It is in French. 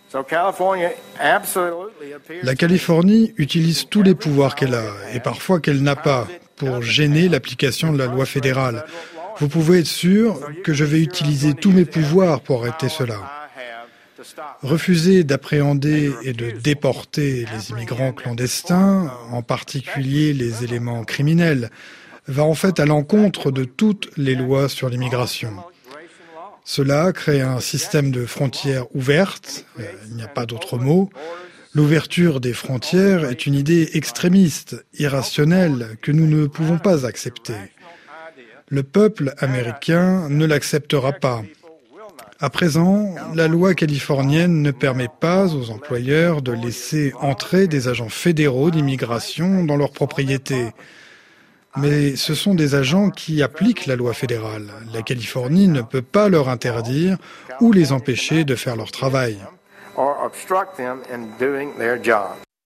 La Californie utilise tous les pouvoirs qu'elle a, et parfois qu'elle n'a pas, pour gêner l'application de la loi fédérale. Vous pouvez être sûr que je vais utiliser tous mes pouvoirs pour arrêter cela. Refuser d'appréhender et de déporter les immigrants clandestins, en particulier les éléments criminels, va en fait à l'encontre de toutes les lois sur l'immigration. Cela crée un système de frontières ouvertes, il n'y a pas d'autre mot. L'ouverture des frontières est une idée extrémiste, irrationnelle, que nous ne pouvons pas accepter. Le peuple américain ne l'acceptera pas. À présent, la loi californienne ne permet pas aux employeurs de laisser entrer des agents fédéraux d'immigration dans leurs propriétés. Mais ce sont des agents qui appliquent la loi fédérale. La Californie ne peut pas leur interdire ou les empêcher de faire leur travail.